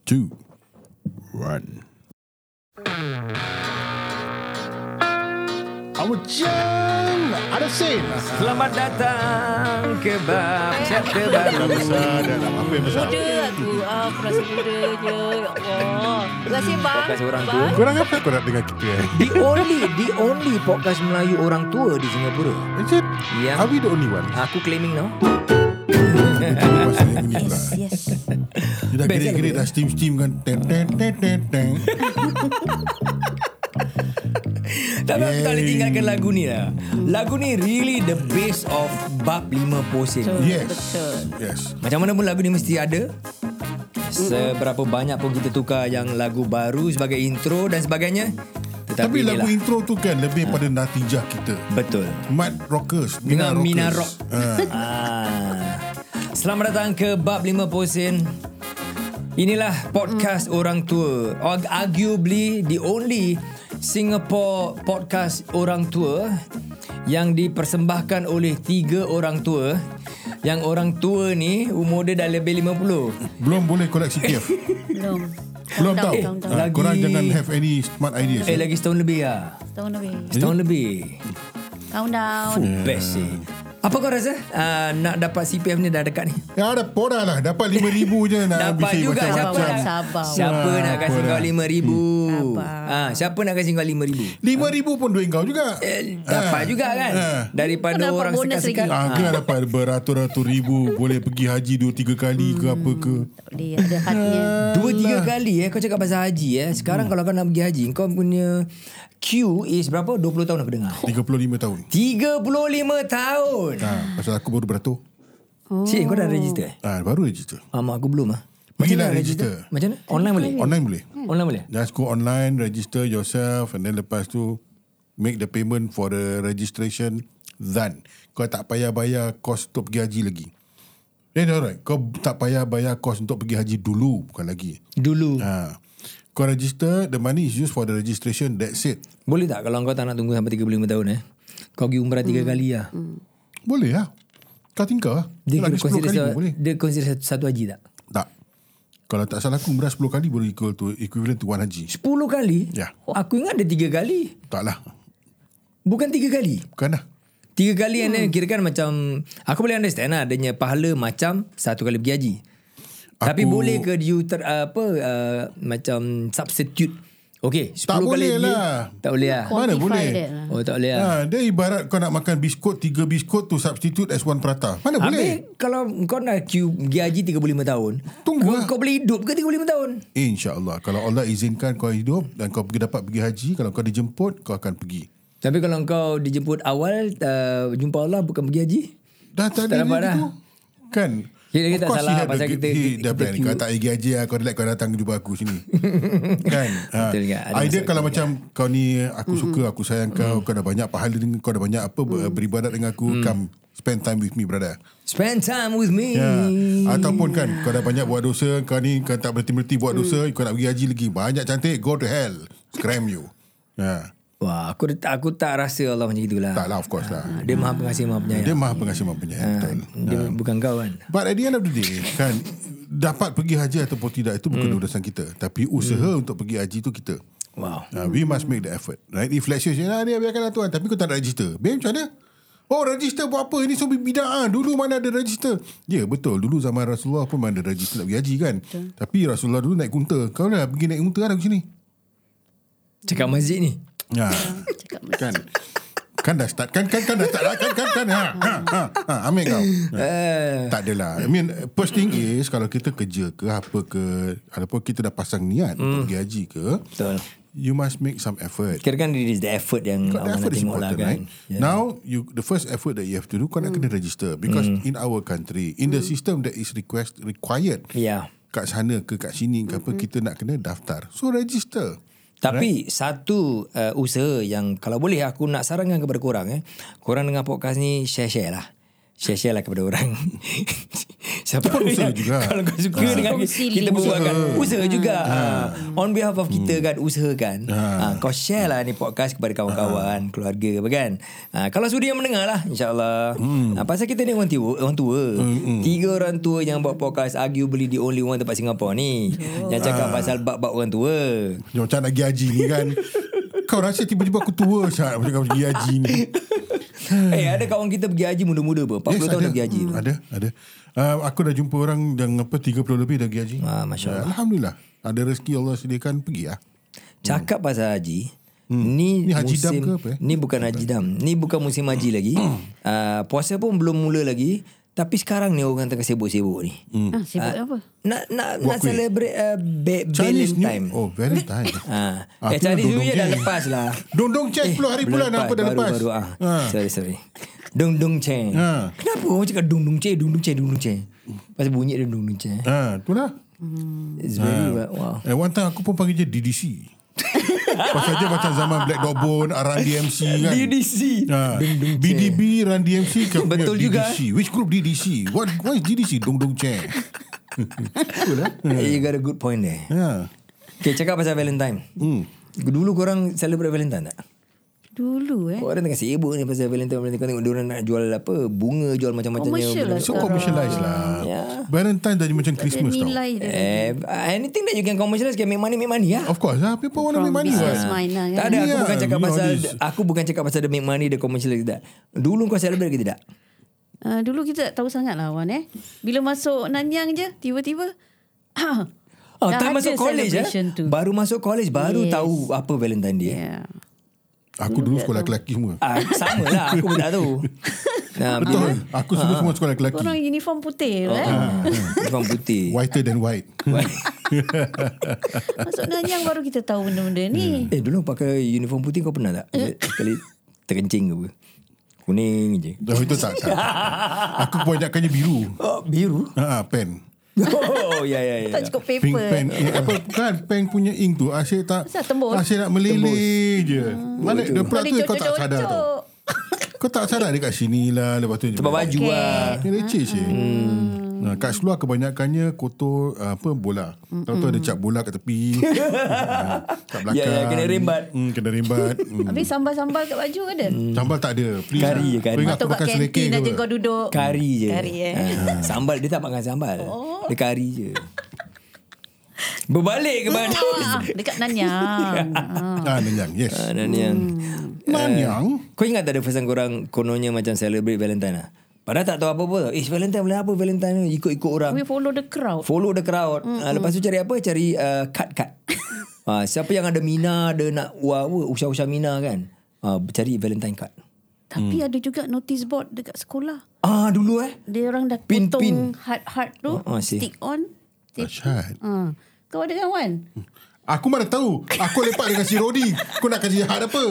2, 1. Awak ada sen. Selamat datang ke bab chapter baru. Besar dah lah. Apa yang besar? Muda aku rasa muda je. Ya Allah. Terima kasih bang. Podcast orang tua. Korang apa korang dengar kita? The only podcast Melayu orang tua di Singapura. Is it? Ya. Are we the only one? Aku claiming now. Betul masa yang ini pula. Yes. Dia dah Best gerik-gerik lah, dah steam kan. Ten, ten, ten, ten, ten. Tak boleh tinggalkan lagu ni lah. Lagu ni really the base of bab 5 posen. Yes. Betul. Yes. Macam mana pun lagu ni mesti ada. Seberapa banyak pun kita tukar yang lagu baru sebagai intro dan sebagainya. Tapi lagu inilah. intro tu kan lebih pada natijah kita. Betul. Mad Rockers, Dengan Mina Rock. Ah. Selamat datang ke bab 5 posen. Inilah podcast orang tua. Arguably the only Singapore podcast orang tua yang dipersembahkan oleh 3 orang tua. Yang orang tua ni umur dia dah lebih 50. Belum boleh collect CPF. Belum. Belum tahu. Countdown. Lagi- Korang jangan have any smart ideas. Lagi setahun lebih lah. Tahun lebih. Setahun lebih. Countdown. Best sih. Apa kau rasa? Nak dapat CPF ni dah dekat ni? Ya ada poda lah. Dapat 5,000 je nak Dapat habis juga. macam-macam. Sabar. Siapa nak kasih kau 5,000? Sabar. Siapa nak kasih kau 5,000? 5,000 pun duit kau juga. Dapat juga kan? Daripada Kau dapat orang bonus sekat-sekat. Kena dapat beratus-ratus ribu. Boleh pergi haji 2-3 kali ke apa ke. Tak boleh. Ada hadnya. 2-3 kali kau cakap pasal haji. Sekarang kalau kau nak pergi haji, kau punya queue is berapa? 20 tahun aku dengar. 35 tahun. 35 tahun. Pasal aku baru beratur. Cik, kau dah register? Baru register. Mak aku belum. Pergilah mana register. Macam mana? Online boleh? Online boleh. Online boleh? Just go online, register yourself, and then lepas tu make the payment for the registration. Then kau tak payah bayar kos untuk pergi haji lagi. Alright, kau tak payah bayar kos untuk pergi haji dulu, bukan lagi. Dulu. Kau register, the money is used for the registration. That's it. Boleh tak kalau kau tak nak tunggu sampai 35 tahun kau pergi umrah 3 kali lah. Boleh lah. Kau tinggal lah. Dia Lagi 10 kali pun boleh. Dia consider satu haji tak? Tak. Kalau tak salah aku umrah 10 kali boleh equivalent to one haji. 10 kali? Ya. Aku ingat dia 3 kali. Tak lah. Bukan 3 kali? Bukan lah. 3 kali yang kira kan macam, aku boleh understand lah, adanya pahala macam 1 kali pergi haji. Tapi boleh ke you macam substitute? Okay, 10 Tak kali boleh pergi, lah. Tak boleh lah. Mana Quantify boleh? that lah. Oh, tak boleh lah. Dia ibarat kau nak makan biskut, 3 biskut tu substitute as one prata. Mana boleh? Habis kalau kau nak queue pergi haji 35 tahun, Tunggu lah. kau boleh hidup ke 35 tahun? InsyaAllah. Kalau Allah izinkan kau hidup dan kau dapat pergi haji, kalau kau dijemput, kau akan pergi. Tapi kalau kau dijemput awal, jumpa Allah bukan pergi haji? Dah tak Tak ada dapat gitu. dah. Kan? Kita tak Of course salah he had pasal the- kita dah plan. queue. Kau tak pergi haji lah, kau relax, kau datang jumpa aku sini. Kan? Betul juga. Ada Idea masalah kalau juga. macam kau ni, aku suka, aku sayang kau, kau dah banyak pahala dengan kau, dah banyak apa beribadat dengan aku, come spend time with me, brother. Spend time with me. Ya. Ataupun kan kau dah banyak buat dosa, kau ni kau tak berhenti-berhenti buat dosa, kau nak pergi haji lagi, banyak cantik, go to hell. Scram you. Ya. Wah, aku tak rasa Allah macam itulah. Tak lah, of course lah. Dia maha pengasih, maha penyayang. Dia maha pengasih, maha penyayang. Betul. Dia bukan kau kan. But at the end of the day, kan, dapat pergi haji ataupun tidak itu bukan urusan kita. Tapi usaha untuk pergi haji tu kita. Wow. We must make the effort. Right? If let's say, dia biarkanlah tuan, tapi kau tak ada register. Babe, macam mana? Oh, register buat apa? Ini semua bid'ah. Dulu mana ada register? Ya, betul. Dulu zaman Rasulullah pun mana ada register nak pergi haji kan. Tapi Rasulullah dulu naik unta. Kau dah pergi naik unta lah ke sini. Cakap masjid ni. Ya. Kan dah start. Kan dah start lah. Kan. Ambil kau. Tak adalah. I mean, first thing is, kalau kita kerja ke apa ke, ataupun kita dah pasang niat untuk pergi haji ke, Betul. you must make some effort. Kira kan it is the effort yang The awak nak effort is tengok lah important, kan. right? Now, the first effort that you have to do, kau nak kena register. Because in our country, in the system that is required, Ya. kat sana ke kat sini ke apa, kita nak kena daftar. So, register. Tapi satu usaha yang kalau boleh aku nak sarankan kepada korang korang dengar podcast ni share lah. Share lah kepada orang. Siapa Pun usaha yang- juga. Kalau kau suka dengan Kongsi kita link. berbual kan, Usaha. usaha juga. On behalf of kita kan, usahakan. Kau share lah ni podcast kepada kawan-kawan, keluarga apa kan. Kalau sudi yang mendengar lah, insyaAllah. Pasal kita ni orang tua. 3 orang tua yang buat podcast, arguably the only one tempat Singapore ni. Yang cakap pasal bab-bab orang tua. Macam nak pergi haji ni kan. Kau rasa tiba-tiba aku tua Syah macam kau pergi haji ni. Ada kawan kita pergi haji muda-muda pun. 40 tahun dah pergi haji. Ada. Aku dah jumpa orang yang 30 lebih dah pergi haji. Masya Allah. Alhamdulillah. Ada rezeki Allah sediakan, pergi lah. Cakap pasal haji, Ni haji musim, dam ke apa? Ni bukan haji dam. Ni bukan musim haji lagi. Puasa pun belum mula lagi. Tapi sekarang ni orang tengah sibuk-sibuk ni. Sibuk apa? Nak kuih. celebrate Chinese Valentine. New. Oh, Valentine. Chinese New Year dah lepas lah. Dong Cheng 10 hari bulan apa dah lepas. Baru. Sorry. Dong Cheng. Kenapa orang cakap Dong Cheng? Pasal bunyi dia Dong Cheng. Itulah. It's very wow. One time aku pun panggil je DDC. Pasal dia macam zaman Black Dog Bone, Run DMC kan. DDC. BDB, Run DMC. Betul juga. DDC. Which group DDC? What is DDC? Dong Cheng. You got a good point there. Okay, cakap pasal Valentine. Dulu korang celebrate Valentine tak? Dulu Orang tengah sibuk ni pasal Valentine. Kau tengok diorang nak jual apa, bunga, jual macam-macamnya. Commercial lah So commercialize lah. Valentine dah macam Christmas tau. nilai dia. Anything that you can commercialize can make money lah. Of course lah. People want to From make money. business Right? mind lah kan. Tak ada, aku Yeah, bukan cakap we know pasal this. aku bukan cakap pasal the make money, the commercialize tak. Dulu kau celebrate ke tidak? Dulu kita tak tahu sangat lah Wan Bila masuk Nanyang je tiba-tiba dah Tak ada masuk college celebration tu. Baru masuk college baru Yes. tahu apa Valentine Day. Yeah. Aku dulu sekolah lelaki semua. Sama lah, aku pun tak tahu. Betul. Aku semua sekolah lelaki. Korang uniform putih Bukan putih. Whiter than white. Masuk Nanyang baru kita tahu benda-benda ni. Dulu pakai uniform putih kau pernah tak? Sekali terkencing ke apa? Kuning je. Oh, itu tak. Aku kebanyakannya biru. Biru? Pen. Oh, ya. Tak cukup Pink paper. pen. Bukan pen punya ink tu. Asyik tak. Asal tembus? Asyik nak meleleh je. Mana dia pula tu Boleh kau tak sadar tau. Kau tak sadar dekat sini lah. Lepas tu Sebab baju lah. Dia leceh je. Kat seluar kebanyakannya kotor bola. Tahu-tahu ada cap bola kat tepi. Kat belakang. Ya, kena rembat. Kena rembat. Habis sambal-sambal kat baju ada? Sambal tak ada. Please. Kari je, kari. Kau ingat Atau aku kat makan selekeh kantin aja ke? kau duduk. Kari je. Kari Sambal dia tak makan sambal. Dia kari je. Berbalik kepada Dekat Nanyang. Nanyang. Yes. Nanyang. Nanyang. Kau ingat tak ada first time korang kononnya macam celebrate Valentine lah? Padahal tak tahu apa-apa tau. Valentine boleh apa Valentine ni? Ikut-ikut orang. We follow the crowd. Follow the crowd. Lepas tu cari apa? Cari card. Siapa yang ada Mina, ada nak usah-usah Mina kan? Cari Valentine card. Tapi ada juga notice board dekat sekolah. Dulu Dia orang dah Pin. potong heart-heart tu. See. Stick on. Dahsyat. Kau ada kan Wan? Aku mana tahu. Aku lepak dengan si Rodi. Kau nak kasi hard apa?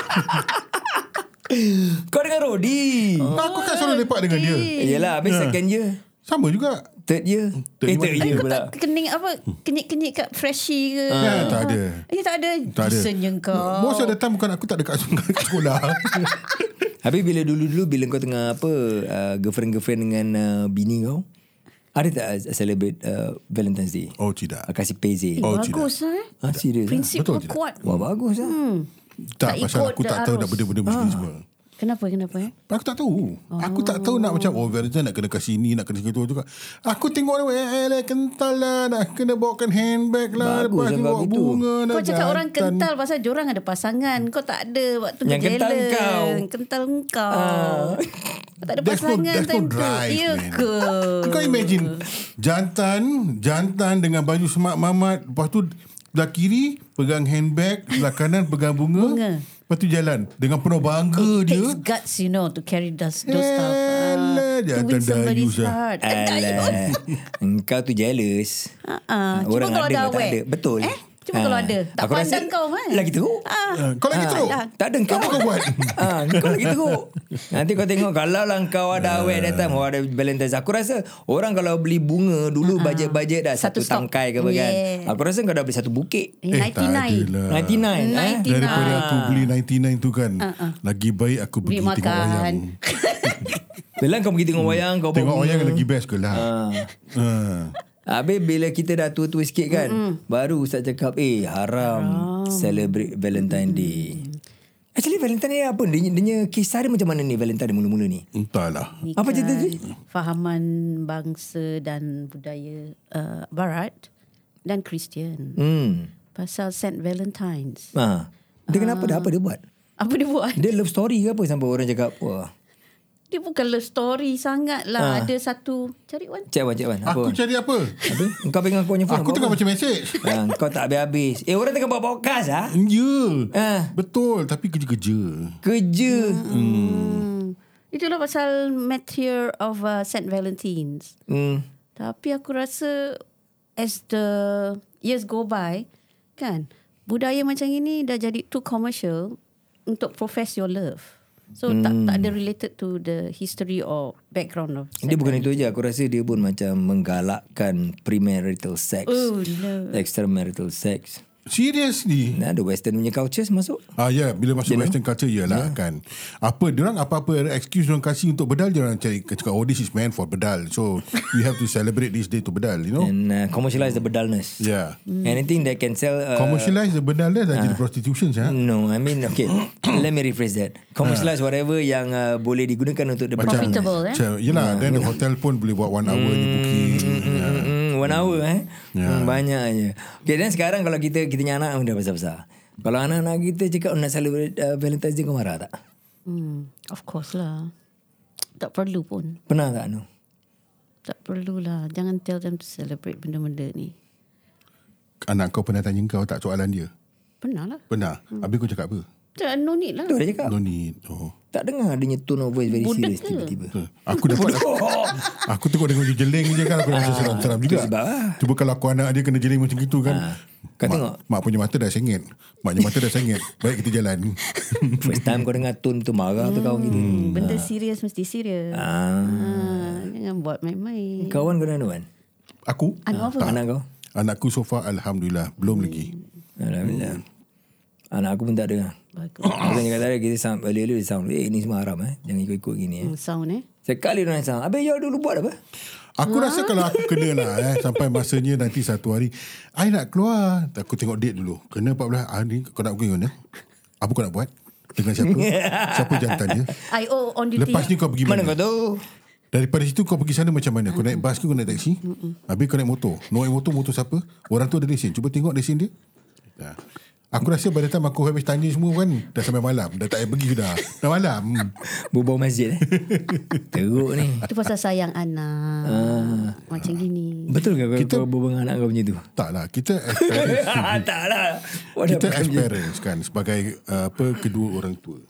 Kau dengan Rodi. Aku kan selalu lepak dengan dia. Yelah, habis second year. Sama juga. Third year. Third year Kau pula. tak kening apa? Kenyit-kenyit kat freshie ke? Tak ada. Tak ada. Tak ada. Decentnya kau. Most of the time bukan aku tak dekat sekolah. Habis bila dulu-dulu bila kau tengah girlfriend dengan bini kau, ada tak celebrate Valentine's Day? Oh, tidak. Kasih peze. Bagus lah Serius? Prinsip Betul kau tidak? kuat. Wah, bagus lah. Tak, Tak pasal ikut aku tak tahu arus. nak benda-benda macam ni semua. Kenapa? Aku tak tahu. Aku tak tahu nak macam Valentine nak kena kasi ni, nak kena situ juga. Aku tengok kental lah, nak kena bawakan handbag lah, Bagus lepas lah tu bawa begitu. bunga. Kau cakap jantan. orang kental pasal diorang ada pasangan. Kau tak ada. Waktu Yang kental jealous. kau. Kental kau. Kau tak ada There's no- pasangan there's no time tu. drive, Ya man. ke? Kau imagine jantan dengan baju semak mamat, lepas tu belah kiri pegang handbag, belah kanan pegang bunga. Lepas tu jalan dengan penuh bangga dia. Takes guts, to carry those stuff. Alah, To jantan win somebody's dayus lah. heart. Alah. Engkau tu jealous. Cuma kalau ada tak awet. ada. Betul. Cuma kalau ada. Tak Aku rasa pandang kau kan? lagi teruk. Kau lagi teruk. Tak ada engkau. Apa kau buat? Kau lagi teruk. Nanti kau tengok kalau lah kau ada awet that time, ada Valentine's. Aku rasa orang kalau beli bunga dulu bajet-bajet dah satu stok. tangkai ke apa kan. Yeah. Aku rasa kau dah beli satu bukit. 99. 99. Daripada aku beli 99 tu kan, lagi baik aku Beli pergi tengok makan. wayang. Belang kau pergi tengok wayang, kau Tengok bawa wayang bunga. lagi best ke lah. Habis bila kita dah tua-tua sikit kan, baru Ustaz cakap, haram celebrate Valentine Day. Actually Valentine Day apa? Dia kisah dia macam mana ni Valentine mula-mula ni? Entahlah. Apa cerita tu? Fahaman bangsa dan budaya Barat dan Kristian. Pasal Saint Valentine's. Dia kenapa dah? Apa dia buat? Apa dia buat? Dia love story ke apa sampai orang cakap, wah. Dia bukan love story sangat lah. Ada satu... Cari Wan. Cik Wan. Aku cari apa? Kau pegang kau punya phone. Aku tengah baca mesej. Kau tak habis-habis. Orang tengah buat podcast lah. Ya. Betul. Tapi kerja-kerja. Itulah pasal Martyr of Saint Valentine's. Tapi aku rasa as the years go by, kan, budaya macam ini dah jadi too commercial untuk profess your love. So tak ada related to the history or background of Dia bukan itu je. Aku rasa dia pun macam menggalakkan premarital sex. Oh no. Extramarital sex. Seriously? Ada western punya cultures masuk. Ya, bila masuk western culture ialah kan. Diorang apa-apa excuse diorang kasih untuk bedal, diorang cakap, oh this is meant for bedal. So we have to celebrate this day to bedal, you know. And commercialize the bedalness. Yeah. Anything that can sell Commercialize the bedal dah jadi prostitution sah. No, I mean okay. Let me rephrase that. Commercialize whatever yang boleh digunakan untuk the profitable. Yelah, then the hotel pun boleh buat 1 hour ni booking. 1 hour banyak je. Okay, dan sekarang kalau kita punya anak dah besar-besar, kalau anak-anak kita cakap nak celebrate Valentine's Day, kau marah tak? Of course lah. Tak perlu pun. Pernah tak Anu? Tak perlulah. Jangan tell them to celebrate benda-benda ni. Anak kau pernah tanya kau tak soalan dia? Pernah lah. Pernah. Habis kau cakap apa? No need lah. Tu dia cakap. No need. Tak dengar adanya tone of voice very serious tiba-tiba. Aku dapat aku tengok dia jeling je kan. Aku rasa seram-seram juga. Sebab Cuba kalau aku anak dia kena jeling macam gitu kan. Kau tengok. Mak punya mata dah sengit. Maknya mata dah sengit. Baik kita jalan. First time kau dengar tone tu marah tu kawan kita. Benda serius mesti serius. Jangan buat main-main. Kawan kau dah ada kan? Aku? Anak kau? Anakku so far Alhamdulillah belum lagi. Alhamdulillah. Anak aku pun tak ada. Bagus. Bukan cakap tak ada. Kita sound early sound. Ni semua haram jangan ikut-ikut gini Sound Sekali dia sound. Habis you dulu buat apa? Aku rasa kalau aku kena lah sampai masanya nanti satu hari I nak keluar. Aku tengok date dulu. Kena 14 hari kau nak pergi mana? Apa kau nak buat? Dengan siapa? Siapa jantan dia? I.O. on duty. Lepas ni kau pergi mana? Mana kau tahu? Daripada situ kau pergi sana macam mana? Kau naik bas ke kau naik taksi? Habis kau naik motor. Naik motor siapa? Orang tu ada lesen. Cuba tengok lesen dia. Aku rasa pada time aku habis tanya semua kan, dah sampai malam. Dah tak payah pergi sudah. Dah malam. Bubau masjid teruk ni. Itu pasal sayang anak. Macam gini. Betul ke kau berbual dengan anak kau macam tu? Tak lah. Kita as parents. Tak lah. Kita as parents kan, sebagai kedua orang tua.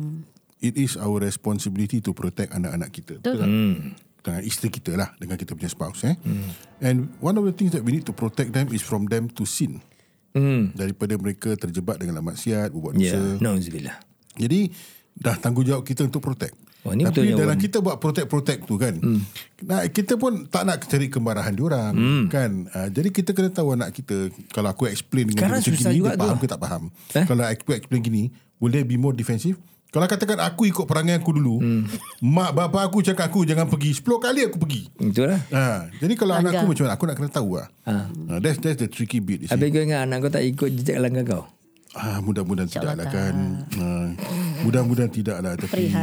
It is our responsibility to protect anak-anak kita. Betul. Dengan isteri kita lah, dengan kita punya spouse. And one of the things that we need to protect them is from them to sin. Daripada mereka terjebak dengan maksiat, berbuat dosa. Nauzubillah. Jadi dah tanggungjawab kita untuk protect. Tapi dalam kita buat protect tu kan, kita pun tak nak cari kemarahan diorang kan. Jadi kita kena tahu anak kita. Kalau aku explain dengan dia macam gini, dia faham ke tak faham. Kalau aku explain gini, will they be more defensive? Kalau katakan aku ikut perangai aku dulu, mak bapa aku cakap aku jangan pergi, 10 kali aku pergi. Betul lah. Jadi kalau anak aku macam mana, aku nak kena tahu lah. That's the tricky bit. Habis kau ingat anak kau tak ikut jejak langkah kau? Mudah-mudahan tidak lah kan. Mudah-mudahan tidak lah. Tapi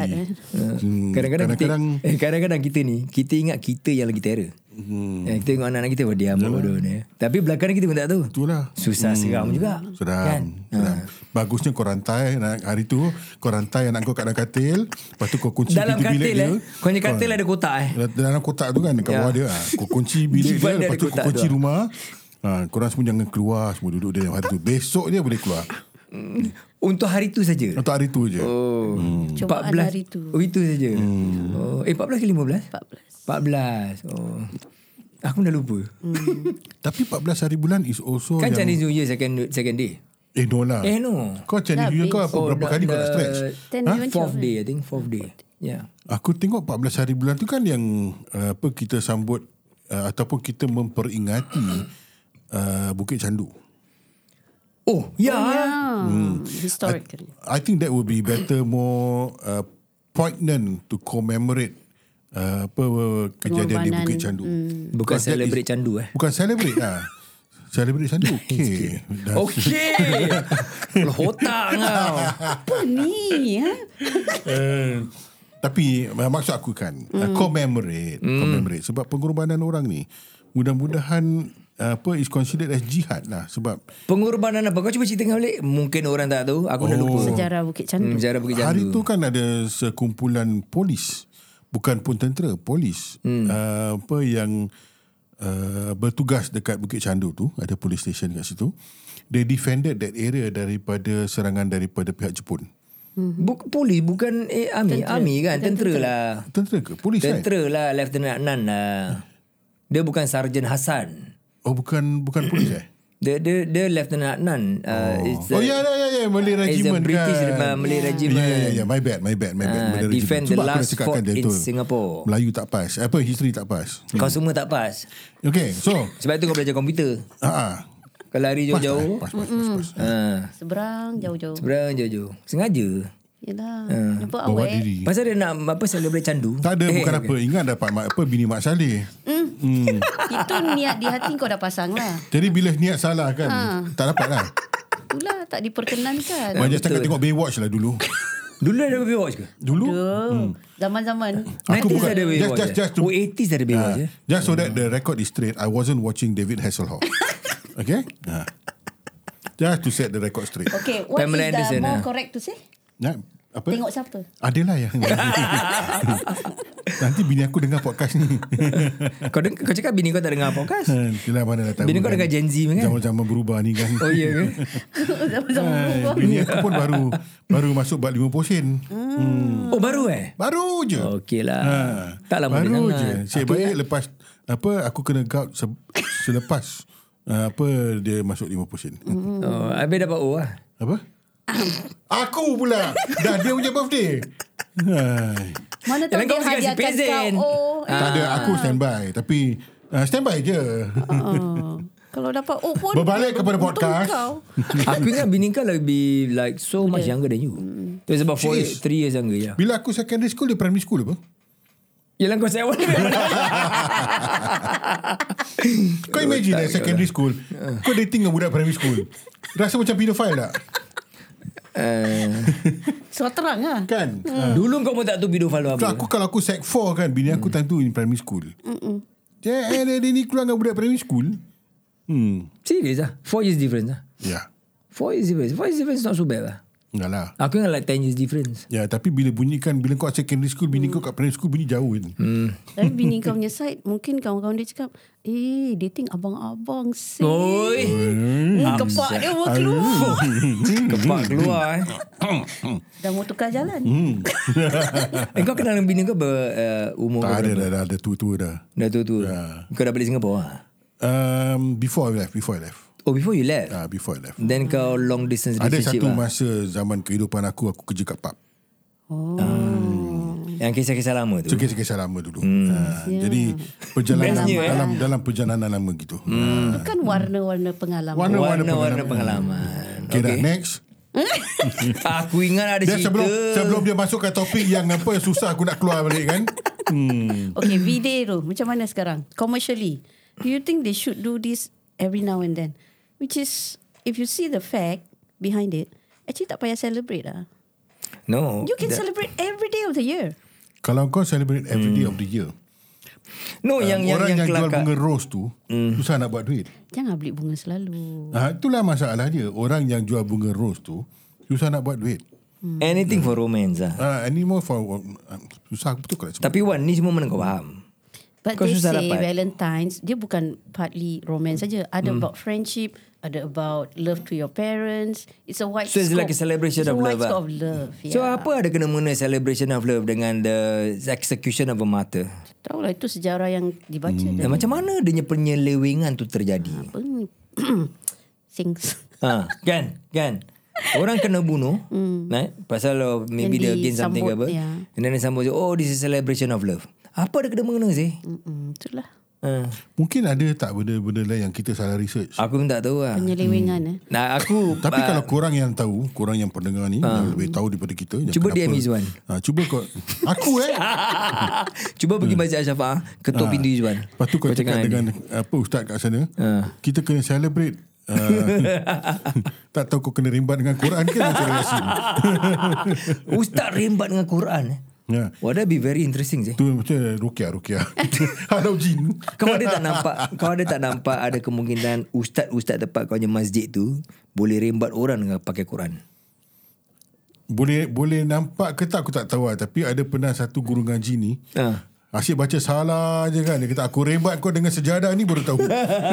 Kadang-kadang kita ni, kita ingat kita yang lagi terror. Kita tengok anak-anak kita diam bodoh ni. Tapi belakang kita pun tak tahu. Itulah. Susah seram juga. Seram. Bagusnya kau rantai hari tu, kau rantai anak kau kat dalam katil, lepas tu kau kunci dalam pintu bilik dia. Kau punya katil ada kotak dalam kotak tu kan kat bawah dia. Kau kunci bilik dia, lepas tu kau kunci rumah. Korang semua jangan keluar, semua duduk dia hari tu. Besok dia boleh keluar. Untuk hari tu saja. Untuk hari tu je. Cuma 14 hari tu. Itu saja. 14 ke 15? 14. Aku dah lupa. Tapi 14 hari bulan is also kan yang Chinese New Year second day. No lah. No. Kau Chinese New Year kau berapa kali kau nak stretch? 4th day. I think 4th day. Yeah. Aku tengok 14 hari bulan tu kan yang kita sambut ataupun kita memperingati Bukit Candu. Historically. I think that would be better, more poignant to commemorate kejadian di Bukit Candu. Bukan Because that celebrate is- candu Bukan celebrate lah. Celebrate candu okey. Okey. Otak kau. Apa ni? Tapi maksud aku kan commemorate sebab pengorbanan orang ni mudah-mudahan is considered as jihad lah sebab Pengorbanan apa? Kau cuba ceritakan balik. Mungkin orang tak tahu. Aku dah lupa. Sejarah Bukit Candu. Sejarah Bukit Candu. hari tu kan ada sekumpulan polis, bukan pun tentera, polis yang bertugas dekat Bukit Candu tu, ada police station kat situ. They defended that area daripada serangan daripada pihak Jepun. Polis bukan army kan? Tentera lah. Tentera ke? Polis kan? Tentera lah. Lieutenant Nan lah. Dia bukan Sarjan Hassan. Oh bukan polis Dia Lieutenant Nan. Ya Malay It's a Regiment British kan. Malay Regiment. Ya, my bad. Malay Defend Regiment. the Cuba aku dah last cakapkan fort dia in betul. Singapore. Melayu tak pas. History tak pas. Kau semua tak pas. Okay, so Sebab tu kau belajar komputer. Kau lari jauh-jauh. Pas. Seberang jauh-jauh. Seberang jauh-jauh. Sengaja. Yelah. Nampak bawa awet. diri. Pasal dia nak celebrate candu. Tak ada, bukan apa. Ingat dapat bini Mak Saleh. Itu niat di hati kau dah pasang lah. Jadi bila niat salah kan, tak dapat lah. Itulah tak diperkenankan. Macam cakap tengok Baywatch lah dulu. Dulu ada Baywatch ke? Dulu Zaman-zaman. Aku 90s bukan ada Baywatch. just to, 80s ada Baywatch. just so that the record is straight, I wasn't watching David Hasselhoff. Okay? Just to set the record straight. Okay, what Pamela is Anderson, the more correct to say? Apa? Tengok siapa? Adalah yang nanti bini aku dengar podcast ni. Kau cakap bini kau tak dengar podcast? Itulah mana dah tahu. Bini kau dengar Gen Z kan? Zaman-zaman berubah ni kan. Oh iya ke? Zaman-zaman berubah. Bini aku pun baru masuk bab 50 sen. Oh baru Baru je. Okey lah. Tak lama Baru sangat. je. Cik baik lepas aku kena gout selepas dia masuk 50 sen. Oh, habis dapat O lah. Apa? Aku pula. Dah dia punya birthday. Hai. Mana tahu Kau dia mesti kasi hadiahkan present. kau. Tak ada, aku standby. Tapi standby je. Kalau dapat pun Berbalik kepada untung podcast. kau. Aku ingat bini kau lebih like so much younger than you. It was about She is. 3 years younger. Yeah. Bila aku secondary school, dia primary school apa? Yelah kau sewa. Kau imagine secondary school, kau dating dengan budak primary school. Rasa macam pedophile tak? Surat terang lah. Kan? Dulu kau pun tak tahu pedophile So, apa. kalau aku sec 4 kan, bini aku time tu in primary school. Dia ni keluar dengan budak primary school. Serius lah. 4 years difference lah. Ya. 4 years difference. 4 years difference not so bad lah. Enggak lah. Aku ingat like 10 years difference. Ya, tapi bila kau secondary school, bini kau kat primary school, bini jauh kan. Tapi bini kau punya side, mungkin kawan-kawan dia cakap, dating abang-abang sih. Oi. Kepak dia mau keluar. Kepak keluar Dah mau tukar jalan. Kau kenal dengan bini kau umur Tak kau ada berapa? dah tua-tua dah. Dah tua. Kau dah balik Singapore lah? Before I left. Oh before you left? Before I left. Then kau long distance Ada relationship satu lah? masa zaman kehidupan aku kerja kat pub. Yang kisah-kisah lama tu? So kisah-kisah lama dulu. Jadi perjalanan Bestnya, dalam perjalanan lama gitu. Kan warna-warna pengalaman. Warna-warna pengalaman. Okay, dah next. Aku ingat ada Dia cerita. sebelum dia masuk ke topik yang susah aku nak keluar balik kan. Okay, V-Day tu macam mana sekarang? Commercially, do you think they should do this every now and then? Which is, if you see the fact behind it, actually tak payah celebrate lah. No. You can celebrate every day of the year. Kalau kau celebrate every day of the year, No, yang orang yang jual kelakar. bunga rose tu susah nak buat duit. Jangan beli bunga selalu. Itulah masalah dia. Orang yang jual bunga rose tu susah nak buat duit. Anything for romance lah. Anymore for susah betul kalau Tapi Wan, ni semua mana kau faham? But Kau they susah say dapat. Valentine's, dia bukan partly romance saja. Ada about friendship, ada about love to your parents. It's a wide So it's scope. like a celebration It's of a wide love, scope ah. of love. So yeah. apa ada kena mengena celebration of love dengan the execution of a martyr? Tahu lah, itu sejarah yang dibaca. Dan macam mana dia penyelewengan tu terjadi? Apa ni? Sings. Kan? Orang kena bunuh, pasal maybe Yang they gain something ke apa. disambut, yeah. And then they sambut, oh this is celebration of love. Apa ada kena mengena sih? Itulah. Mungkin ada tak benda-benda lain yang kita salah research. Aku pun tak tahu lah. Penyelewengan Nah, aku Tapi kalau korang yang tahu, korang yang pendengar ni yang lebih tahu daripada kita, yang cuba kenapa- DM Izzuan. Cuba kau aku Cuba pergi Masjid Al-Shafa'ah, ketuk pintu Izzuan. Lepas tu kau cakap dia. dengan ustaz kat sana, kita kena celebrate. Tak tahu kau kena rimbat dengan Quran ke dengan surah Yasin. Ustaz rembat dengan Quran. Ya. Wah, that be very interesting sih. Tu macam Ruqyah. Harau jin. Kau ada tak nampak ada kemungkinan ustaz tempat kau punya masjid tu boleh rembat orang dengan pakai Quran? Boleh nampak ke tak aku tak tahu lah. Tapi ada pernah satu guru ngaji ni asyik baca salah je kan. Dia kata aku rembat kau dengan sejadah ni baru tahu.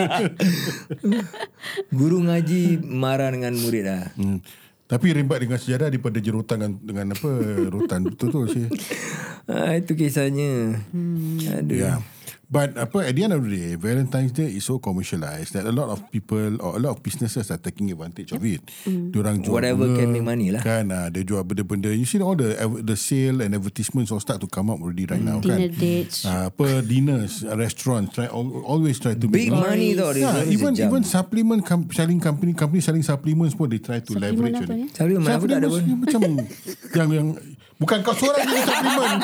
Guru ngaji marah dengan murid lah. Tapi rembat dengan sejadah daripada jerutan dengan apa rotan. Betul sih. Itu kisahnya. Aduh. Yeah. But at the end of the day, Valentine's Day is so commercialized that a lot of people or a lot of businesses are taking advantage of it. Diorang jual Whatever bunga, can make money lah. Kan, dia jual benda-benda. You see all the sale and advertisements all start to come up already right now. Dinner Kan? dates. Dinners, restaurants, always try to Big make money tau. Yeah, even supplement selling company selling supplements pun they try to leverage on it. Supplement aku tak ada pun. Macam yang bukan kau seorang yang supplement.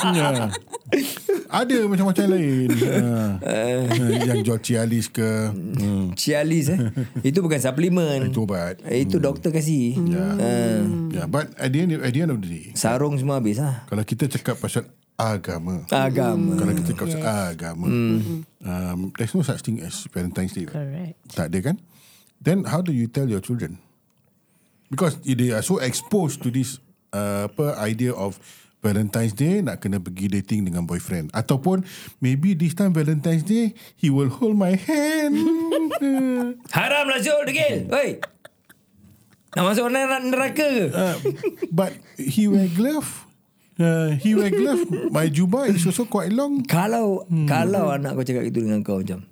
Ada macam-macam lain. Yang jual Cialis ke. Cialis itu bukan suplemen. Itu ubat. Itu doktor kasih. Yeah, but at the end of the day, Sarung semua habis lah. kalau kita cakap pasal agama. Agama. Kalau kita cakap pasal agama, there's no such thing as Valentine's Day. Correct. Tak ada kan? Then how do you tell your children? Because they are so exposed to this idea of Valentine's Day nak kena pergi dating dengan boyfriend. Ataupun maybe this time Valentine's Day he will hold my hand. Haram lah Zul degil. Oi. Nak masuk neraka ke? But he wear glove. My jubah is also quite long. Kalau anak kau cakap itu dengan kau macam.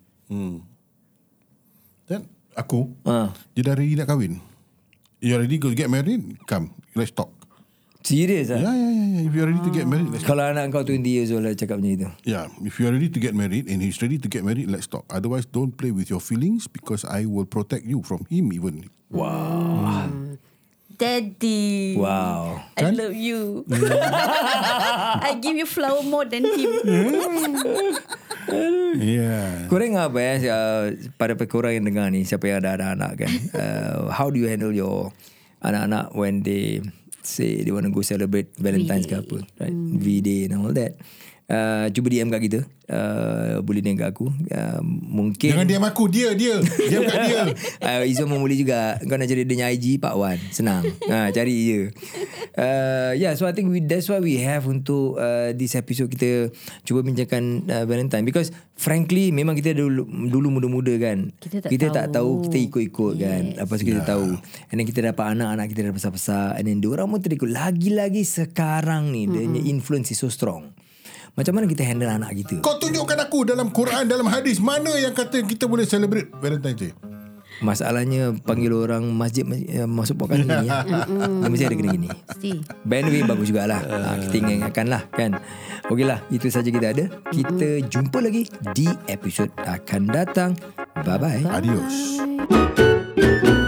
Then aku dia dah ready nak kahwin. You ready to get married? Come, let's talk. Serius lah. Yeah. If you're ready to get married, let's talk. Kalau anak kau 20 years old lah cakap macam itu. Yeah, if you're ready to get married and he's ready to get married, let's talk. Otherwise, don't play with your feelings because I will protect you from him even. Wow. Daddy. Wow. I love you. I give you flower more than him. Yeah. Korang apa pada korang yang dengar ni, siapa yang ada anak kan, how do you handle your anak-anak when they say they want to go celebrate Valentine's ke apa, right? V-Day and all that. Cuba DM kat kita. Boleh DM kat aku. Mungkin Jangan DM aku. Dia DM kat dia. Izzon pun boleh juga. Kau nak cari dia punya IG Pak Wan. Senang. Cari je. So I think that's why we have untuk this episode kita cuba bincangkan Valentine. Because frankly memang kita dulu muda-muda kan. Kita tak tahu. Kita ikut-ikut kan. Lepas tu kita tahu. And then kita dapat anak-anak kita dah besar-besar. And then diorang pun terikut. Lagi-lagi sekarang ni dia punya influence is so strong. Macam mana kita handle anak kita? Kau tunjukkan aku dalam Quran, dalam hadis, mana yang kata kita boleh celebrate Valentine's Day? Masalahnya panggil orang masjid masuk podcast ni ya. Dia mesti ada kena gini. By the way bagus jugalah. Kita ingatkan lah kan. Okey lah, itu saja kita ada. Kita jumpa lagi di episod akan datang. Bye bye. Adios.